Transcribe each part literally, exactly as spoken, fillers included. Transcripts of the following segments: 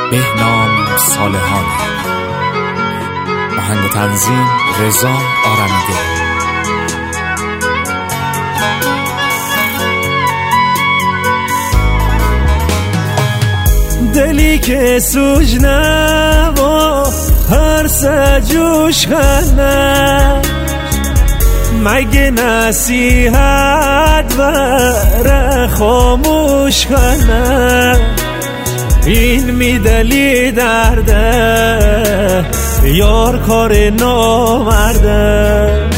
بهنام صالحان. آهنگ و تنظیم رضا آرمیده. دلی که سوژنه و هر سجوش خنه، مگه نصیحت بره خاموش کنه. این میدلی درده یار کار نامرده،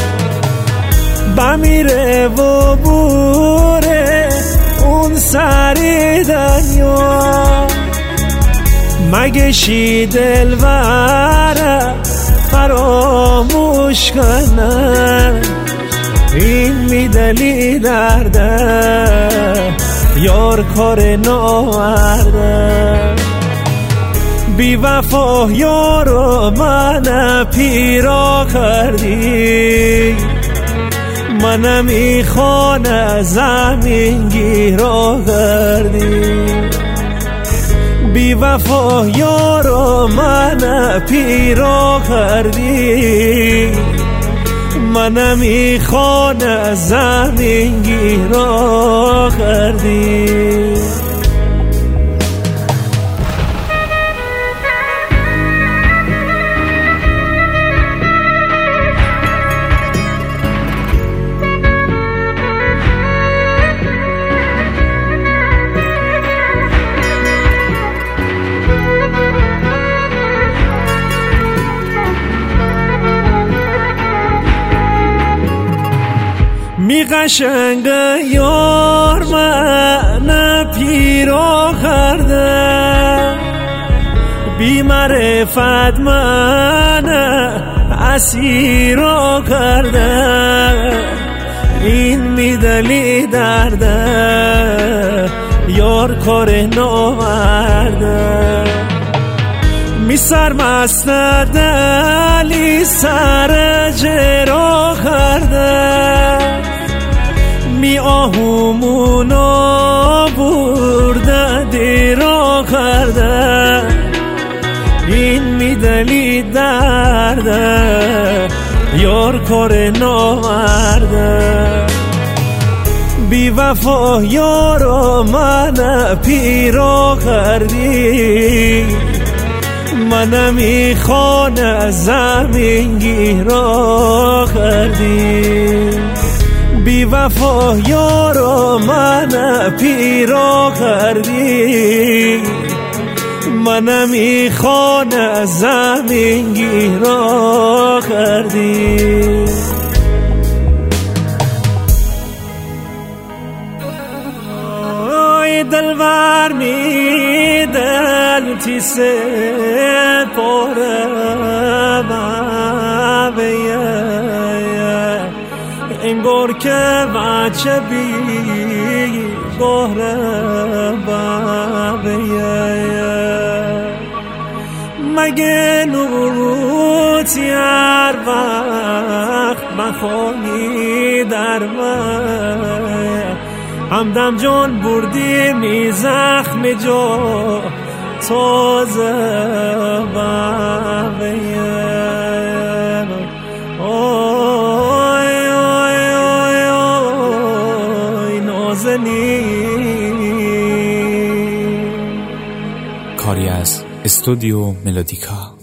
بمیره و بوره اون سری دنیا. مگه شی دلبره فراموش کنه. این میدلی درده یار کار نامرده، بی وفا یارو من پیرا کردی. منم ای خانه زمین گیرا کردی. بی وفا یارو من پیرا کردی. منم ای خانه زمین گیرا کردی. می قشنگ یار من پیرا کرده، بی معرفت من اسیرا کرده. این میدلی درده یار کار نامرده، می سرمست دلی سر جرا کرده. می آهومونو برده دیرا کرده. این میدلی درده یار کار نامرده، بی وفا یارو من پیرا کردی. منم ای خانه زمین گیرا کردی. بی وفا یارو من پیرا کردی. منم ای خانه زمین گیرا کردی. آی دلبر می دل تی سه پاره انگار که بچه بی گهره بابیه. مگه نوتی هر وقت بخوانی در من، همدم جان بردی می زخم جا تازه بابیه. کاری از استودیو ملودیکا.